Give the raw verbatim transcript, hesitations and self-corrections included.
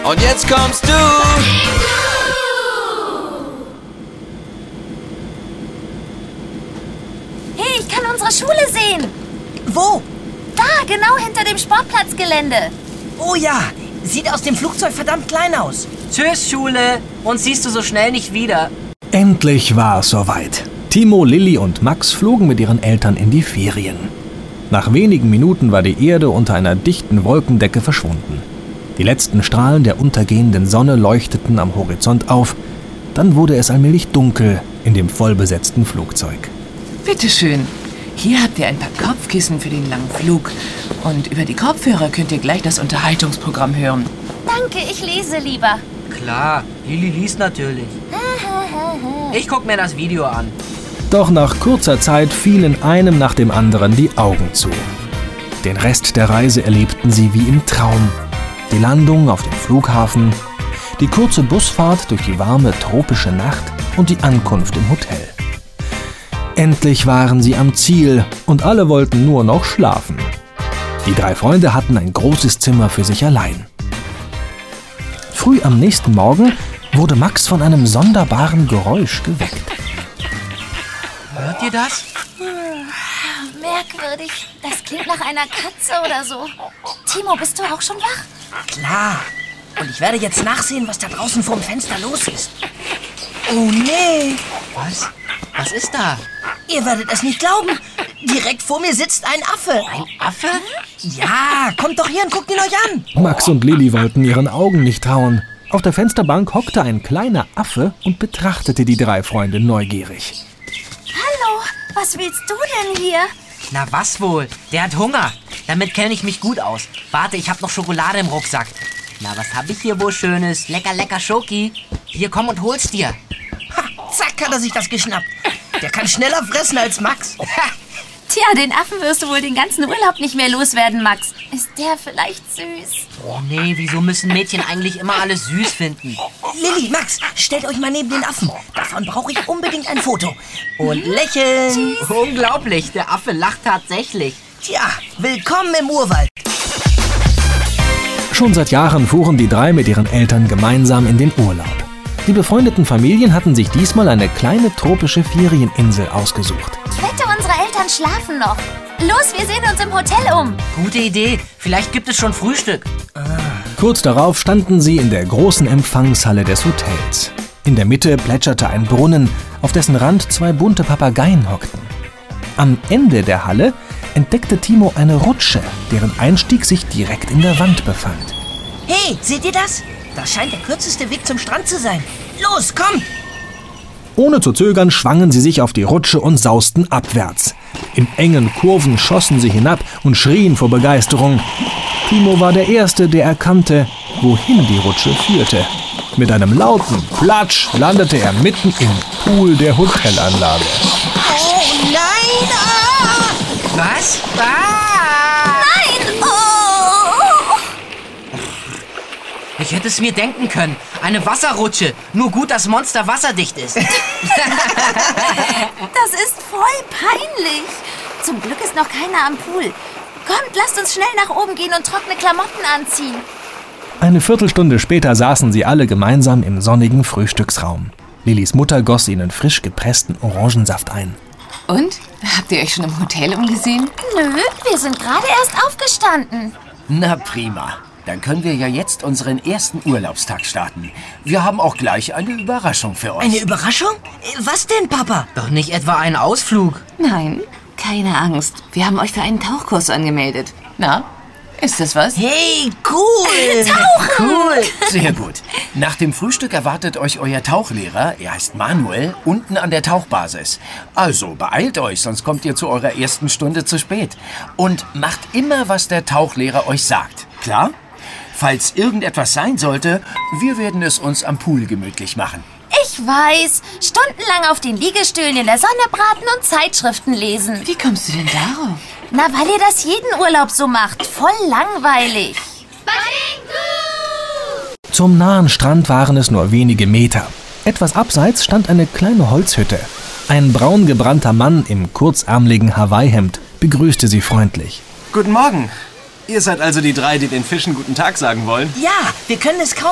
Und jetzt kommst du. Hey, ich kann unsere Schule sehen. Wo? Da, genau hinter dem Sportplatzgelände. Oh ja, sieht aus dem Flugzeug verdammt klein aus. Tschüss, Schule. Uns siehst du so schnell nicht wieder. Endlich war es soweit. Timo, Lilli und Max flogen mit ihren Eltern in die Ferien. Nach wenigen Minuten war die Erde unter einer dichten Wolkendecke verschwunden. Die letzten Strahlen der untergehenden Sonne leuchteten am Horizont auf. Dann wurde es allmählich dunkel in dem vollbesetzten Flugzeug. Bitteschön. Hier habt ihr ein paar Kopfkissen für den langen Flug. Und über die Kopfhörer könnt ihr gleich das Unterhaltungsprogramm hören. Danke, ich lese lieber. Klar, Lili liest natürlich. Ich guck mir das Video an. Doch nach kurzer Zeit fielen einem nach dem anderen die Augen zu. Den Rest der Reise erlebten sie wie im Traum. Die Landung auf dem Flughafen, die kurze Busfahrt durch die warme tropische Nacht und die Ankunft im Hotel. Endlich waren sie am Ziel und alle wollten nur noch schlafen. Die drei Freunde hatten ein großes Zimmer für sich allein. Früh am nächsten Morgen wurde Max von einem sonderbaren Geräusch geweckt. Hört ihr das? Merkwürdig. Das klingt nach einer Katze oder so. Timo, bist du auch schon wach? Klar. Und ich werde jetzt nachsehen, was da draußen vorm Fenster los ist. Oh nee. Was? Was ist da? Ihr werdet es nicht glauben. Direkt vor mir sitzt ein Affe. Ein Affe? Ja, kommt doch hier und guckt ihn euch an. Max und Lilli wollten ihren Augen nicht trauen. Auf der Fensterbank hockte ein kleiner Affe und betrachtete die drei Freunde neugierig. Hallo, was willst du denn hier? Na was wohl? Der hat Hunger. Damit kenne ich mich gut aus. Warte, ich habe noch Schokolade im Rucksack. Na, was habe ich hier wohl Schönes? Lecker, lecker Schoki. Hier, komm und hol's dir. Ha, zack, hat er sich das geschnappt. Der kann schneller fressen als Max. Tja, den Affen wirst du wohl den ganzen Urlaub nicht mehr loswerden, Max. Ist der vielleicht süß? Oh nee, wieso müssen Mädchen eigentlich immer alles süß finden? Lilli, Max, stellt euch mal neben den Affen. Davon brauche ich unbedingt ein Foto. Und lächeln. Unglaublich, der Affe lacht tatsächlich. Tja, willkommen im Urwald. Schon seit Jahren fuhren die drei mit ihren Eltern gemeinsam in den Urlaub. Die befreundeten Familien hatten sich diesmal eine kleine tropische Ferieninsel ausgesucht. Ich wette, unsere Eltern schlafen noch. Los, wir sehen uns im Hotel um. Gute Idee, vielleicht gibt es schon Frühstück. Kurz darauf standen sie in der großen Empfangshalle des Hotels. In der Mitte plätscherte ein Brunnen, auf dessen Rand zwei bunte Papageien hockten. Am Ende der Halle entdeckte Timo eine Rutsche, deren Einstieg sich direkt in der Wand befand. Hey, seht ihr das? Das scheint der kürzeste Weg zum Strand zu sein. Los, komm! Ohne zu zögern schwangen sie sich auf die Rutsche und sausten abwärts. In engen Kurven schossen sie hinab und schrien vor Begeisterung. Timo war der Erste, der erkannte, wohin die Rutsche führte. Mit einem lauten Platsch landete er mitten im Pool der Hotelanlage. Oh nein! Ah! Was? Ah! Nein! Oh! Ich hätte es mir denken können. Eine Wasserrutsche. Nur gut, dass Monster wasserdicht ist. Das ist voll peinlich. Zum Glück ist noch keiner am Pool. Kommt, lasst uns schnell nach oben gehen und trockene Klamotten anziehen. Eine Viertelstunde später saßen sie alle gemeinsam im sonnigen Frühstücksraum. Lillis Mutter goss ihnen frisch gepressten Orangensaft ein. Und? Habt ihr euch schon im Hotel umgesehen? Nö, wir sind gerade erst aufgestanden. Na prima. Dann können wir ja jetzt unseren ersten Urlaubstag starten. Wir haben auch gleich eine Überraschung für euch. Eine Überraschung? Was denn, Papa? Doch nicht etwa ein Ausflug. Nein, keine Angst. Wir haben euch für einen Tauchkurs angemeldet. Na, ist das was? Hey, cool! Cool. Sehr gut. Nach dem Frühstück erwartet euch euer Tauchlehrer, er heißt Manuel, unten an der Tauchbasis. Also beeilt euch, sonst kommt ihr zu eurer ersten Stunde zu spät. Und macht immer, was der Tauchlehrer euch sagt. Klar? Falls irgendetwas sein sollte, wir werden es uns am Pool gemütlich machen. Ich weiß. Stundenlang auf den Liegestühlen in der Sonne braten und Zeitschriften lesen. Wie kommst du denn darauf? Na, weil ihr das jeden Urlaub so macht. Voll langweilig. Zum nahen Strand waren es nur wenige Meter. Etwas abseits stand eine kleine Holzhütte. Ein braun gebrannter Mann im kurzärmeligen Hawaii-Hemd begrüßte sie freundlich. Guten Morgen. Ihr seid also die drei, die den Fischen guten Tag sagen wollen? Ja, wir können es kaum